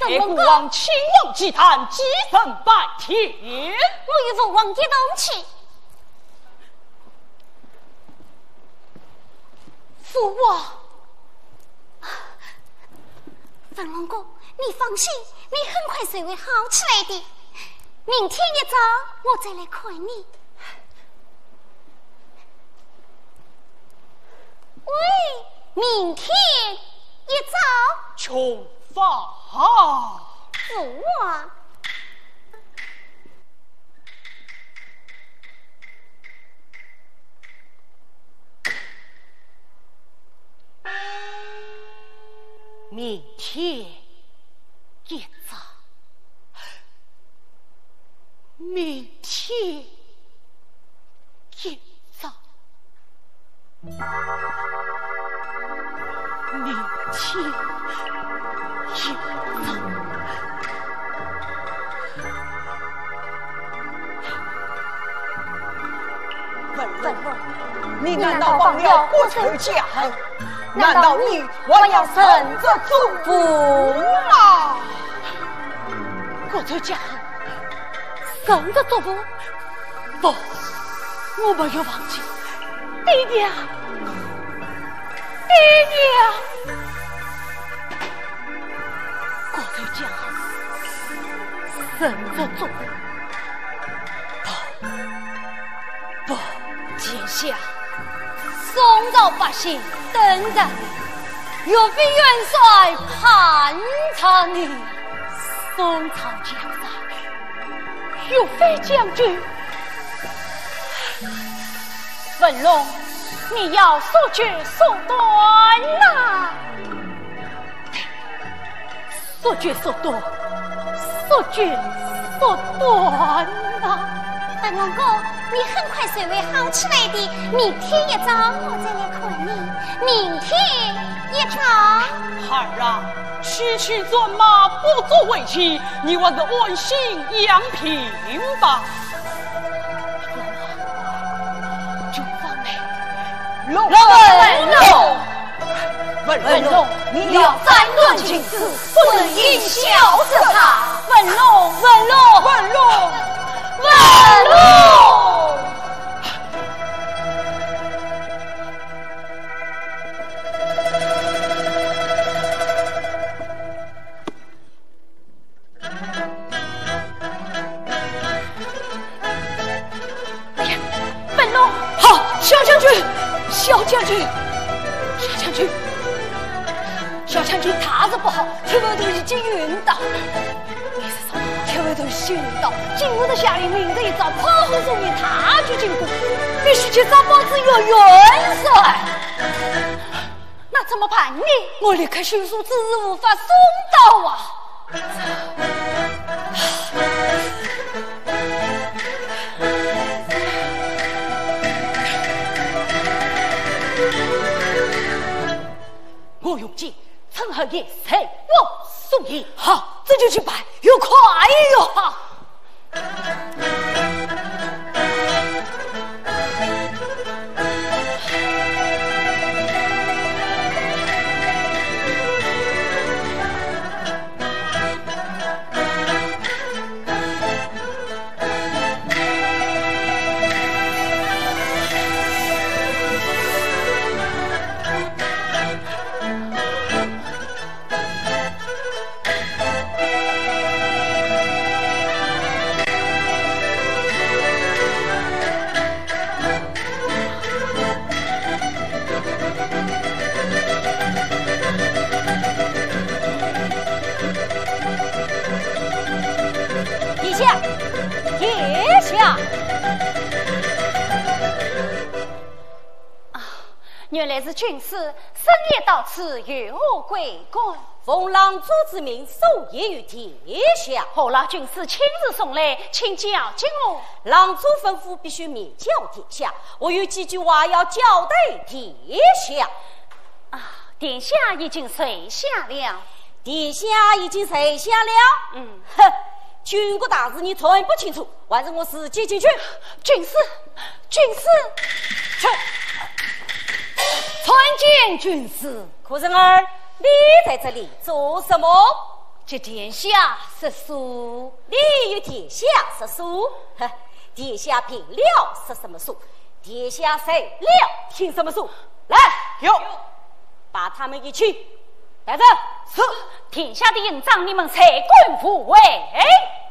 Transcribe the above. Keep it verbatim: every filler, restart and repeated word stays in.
给国王亲王祭坛，祭神拜天。 我与父王一同去。父王，文龙哥，你放心，你很快就会好起来的。明天一早我再来看你。喂，明天一早穷发父王。 明天一早，明天一早，明天一早。文龙，你难道忘了国仇家恨？难道你还要神着祖父吗？国仇家恨，神着祖父？不，我没有忘记。爹娘，爹娘，国仇家恨，神着祖父？不，不，殿下。宋朝百姓等着，若非元帅盘查你，宋朝江山若非将军，文龙，你要说决说断呐！说决说断，说决说断呐！ 文龙哥，你很快就会好起来的。明天一早我再来看你。明天一早。 孩儿啊，区区转马不足为奇，你玩个温馨养平吧。就放美，龙文龙，文龙，你要三论情事，不能因笑色他。文龙，文龙，文龙。文龙，哎呀，文龙，好，小将军，小将军，小将军，小将军他子不好，天外头已经晕倒。你是什么？天外头寻到，进屋的下令，明日一早跑后送你他去进宫，必须去找包子有元帅。那怎么办呢？我立刻迅速，自日无法送到啊！我用计，趁后夜谁我送你。好，这就去办，又快又好。原来是军师深夜到此与我归官， 奉郎主之命授业于天下。 后老军师亲自送来，请教进我。 郎主吩咐必须面教天下，我有几句话要交代天下。 啊，殿下已经睡下了。 殿下已经睡下了。 嗯， 哼，军国大事你全不清楚，还是我自己进去。 军师，军师，去。参见军师。 苦人儿，你在这里做什么？ 这殿下实书， 你与殿下实书，呵，殿下凭了识什么书？殿下谁了听什么书？来， 有， 把他们一起带走。 是， 天下的营长，你们谁管护卫？哎。